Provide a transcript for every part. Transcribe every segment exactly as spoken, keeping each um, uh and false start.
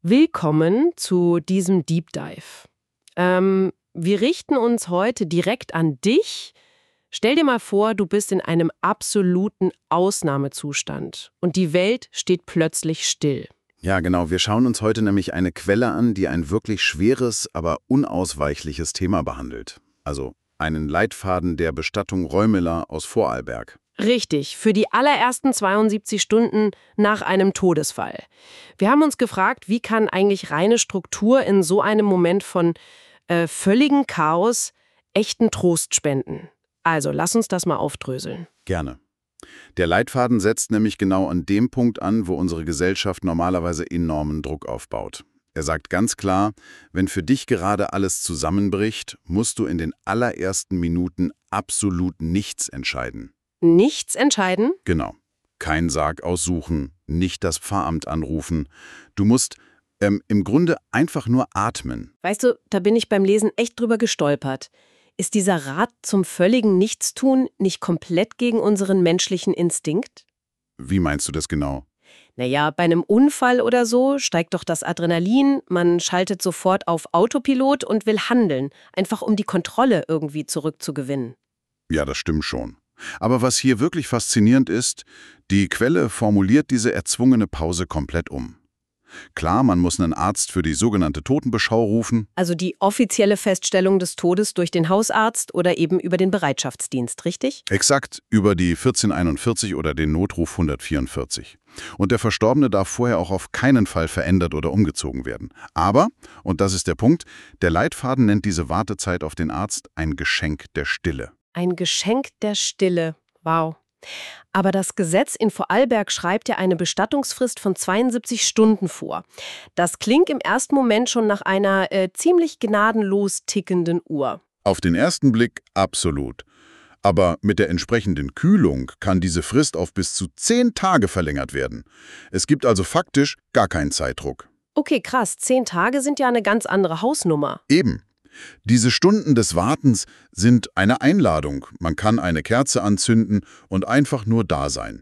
Willkommen zu diesem Deep Dive. Ähm, wir richten uns heute direkt an dich. Stell dir mal vor, du bist in einem absoluten Ausnahmezustand und die Welt steht plötzlich still. Ja, genau. Wir schauen uns heute nämlich eine Quelle an, die ein wirklich schweres, aber unausweichliches Thema behandelt. Also einen Leitfaden der Bestattung Räumeler aus Vorarlberg. Richtig, für die allerersten zweiundsiebzig Stunden nach einem Todesfall. Wir haben uns gefragt, wie kann eigentlich reine Struktur in so einem Moment von äh, völligem Chaos echten Trost spenden? Also, lass uns das mal aufdröseln. Gerne. Der Leitfaden setzt nämlich genau an dem Punkt an, wo unsere Gesellschaft normalerweise enormen Druck aufbaut. Er sagt ganz klar, wenn für dich gerade alles zusammenbricht, musst du in den allerersten Minuten absolut nichts entscheiden. Nichts entscheiden? Genau. Kein Sarg aussuchen, nicht das Pfarramt anrufen. Du musst ähm, im Grunde einfach nur atmen. Weißt du, da bin ich beim Lesen echt drüber gestolpert. Ist dieser Rat zum völligen Nichtstun nicht komplett gegen unseren menschlichen Instinkt? Wie meinst du das genau? Naja, bei einem Unfall oder so steigt doch das Adrenalin, man schaltet sofort auf Autopilot und will handeln, einfach um die Kontrolle irgendwie zurückzugewinnen. Ja, das stimmt schon. Aber was hier wirklich faszinierend ist, die Quelle formuliert diese erzwungene Pause komplett um. Klar, man muss einen Arzt für die sogenannte Totenbeschau rufen. Also die offizielle Feststellung des Todes durch den Hausarzt oder eben über den Bereitschaftsdienst, richtig? Exakt, über die vierzehnhunderteinundvierzig oder den Notruf hundertvierundvierzig. Und der Verstorbene darf vorher auch auf keinen Fall verändert oder umgezogen werden. Aber, und das ist der Punkt, der Leitfaden nennt diese Wartezeit auf den Arzt ein Geschenk der Stille. Ein Geschenk der Stille. Wow. Aber das Gesetz in Vorarlberg schreibt ja eine Bestattungsfrist von zweiundsiebzig Stunden vor. Das klingt im ersten Moment schon nach einer äh, ziemlich gnadenlos tickenden Uhr. Auf den ersten Blick absolut. Aber mit der entsprechenden Kühlung kann diese Frist auf bis zu zehn Tage verlängert werden. Es gibt also faktisch gar keinen Zeitdruck. Okay, krass. Zehn Tage sind ja eine ganz andere Hausnummer. Eben. Diese Stunden des Wartens sind eine Einladung. Man kann eine Kerze anzünden und einfach nur da sein.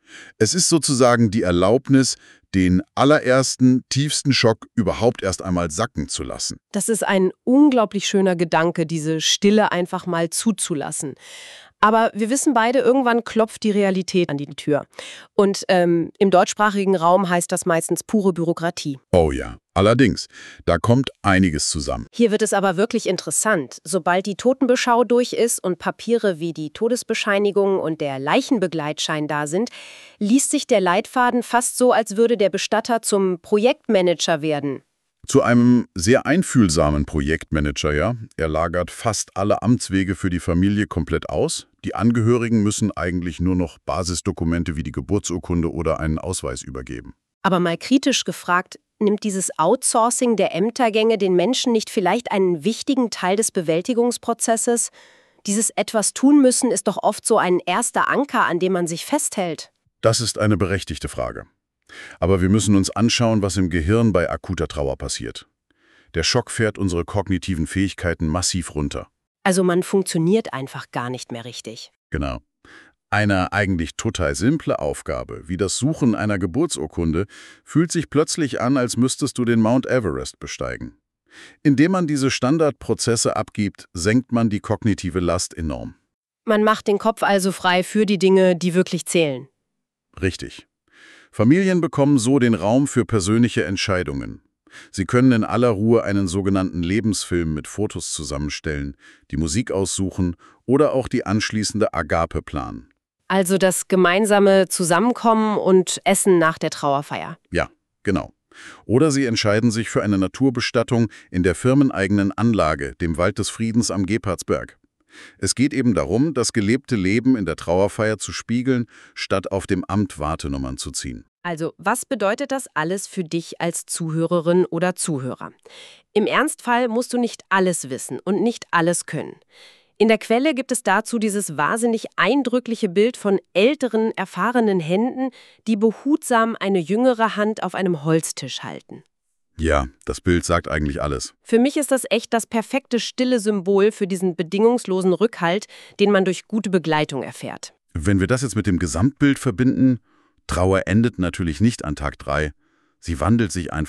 Es ist sozusagen die Erlaubnis, den allerersten, tiefsten Schock überhaupt erst einmal sacken zu lassen. Das ist ein unglaublich schöner Gedanke, diese Stille einfach mal zuzulassen. Aber wir wissen beide, irgendwann klopft die Realität an die Tür. Und ähm, im deutschsprachigen Raum heißt das meistens pure Bürokratie. Oh ja, allerdings, da kommt einiges zusammen. Hier wird es aber wirklich interessant. Sobald die Totenbeschau durch ist und Papiere wie die Todesbescheinigung und der Leichenbegleitschein da sind, liest sich der Leitfaden fast so, als würde der Bestatter zum Projektmanager werden. Zu einem sehr einfühlsamen Projektmanager, ja. Er lagert fast alle Amtswege für die Familie komplett aus. Die Angehörigen müssen eigentlich nur noch Basisdokumente wie die Geburtsurkunde oder einen Ausweis übergeben. Aber mal kritisch gefragt, nimmt dieses Outsourcing der Ämtergänge den Menschen nicht vielleicht einen wichtigen Teil des Bewältigungsprozesses? Dieses etwas tun müssen ist doch oft so ein erster Anker, an dem man sich festhält. Das ist eine berechtigte Frage. Aber wir müssen uns anschauen, was im Gehirn bei akuter Trauer passiert. Der Schock fährt unsere kognitiven Fähigkeiten massiv runter. Also man funktioniert einfach gar nicht mehr richtig. Genau. Eine eigentlich total simple Aufgabe, wie das Suchen einer Geburtsurkunde, fühlt sich plötzlich an, als müsstest du den Mount Everest besteigen. Indem man diese Standardprozesse abgibt, senkt man die kognitive Last enorm. Man macht den Kopf also frei für die Dinge, die wirklich zählen. Richtig. Familien bekommen so den Raum für persönliche Entscheidungen. Sie können in aller Ruhe einen sogenannten Lebensfilm mit Fotos zusammenstellen, die Musik aussuchen oder auch die anschließende Agape planen. Also das gemeinsame Zusammenkommen und Essen nach der Trauerfeier. Ja, genau. Oder sie entscheiden sich für eine Naturbestattung in der firmeneigenen Anlage, dem Wald des Friedens am Gebhardsberg. Es geht eben darum, das gelebte Leben in der Trauerfeier zu spiegeln, statt auf dem Amt Wartenummern zu ziehen. Also, was bedeutet das alles für dich als Zuhörerin oder Zuhörer? Im Ernstfall musst du nicht alles wissen und nicht alles können. In der Quelle gibt es dazu dieses wahnsinnig eindrückliche Bild von älteren, erfahrenen Händen, die behutsam eine jüngere Hand auf einem Holztisch halten. Ja, das Bild sagt eigentlich alles. Für mich ist das echt das perfekte stille Symbol für diesen bedingungslosen Rückhalt, den man durch gute Begleitung erfährt. Wenn wir das jetzt mit dem Gesamtbild verbinden, Trauer endet natürlich nicht an Tag drei. Sie wandelt sich einfach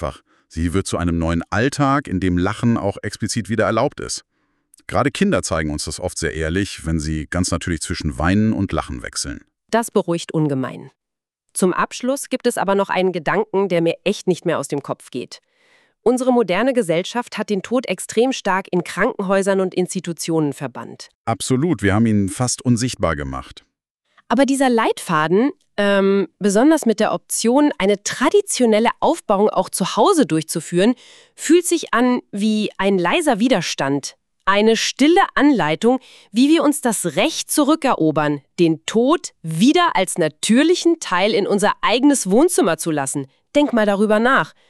Sie wird zu einem neuen Alltag, in dem Lachen auch explizit wieder erlaubt ist. Gerade Kinder zeigen uns das oft sehr ehrlich, wenn sie ganz natürlich zwischen Weinen und Lachen wechseln. Das beruhigt ungemein. Zum Abschluss gibt es aber noch einen Gedanken, der mir echt nicht mehr aus dem Kopf geht. Unsere moderne Gesellschaft hat den Tod extrem stark in Krankenhäusern und Institutionen verbannt. Absolut, wir haben ihn fast unsichtbar gemacht. Aber dieser Leitfaden, ähm, besonders mit der Option, eine traditionelle Aufbauung auch zu Hause durchzuführen, fühlt sich an wie ein leiser Widerstand. Eine stille Anleitung, wie wir uns das Recht zurückerobern, den Tod wieder als natürlichen Teil in unser eigenes Wohnzimmer zu lassen. Denk mal darüber nach.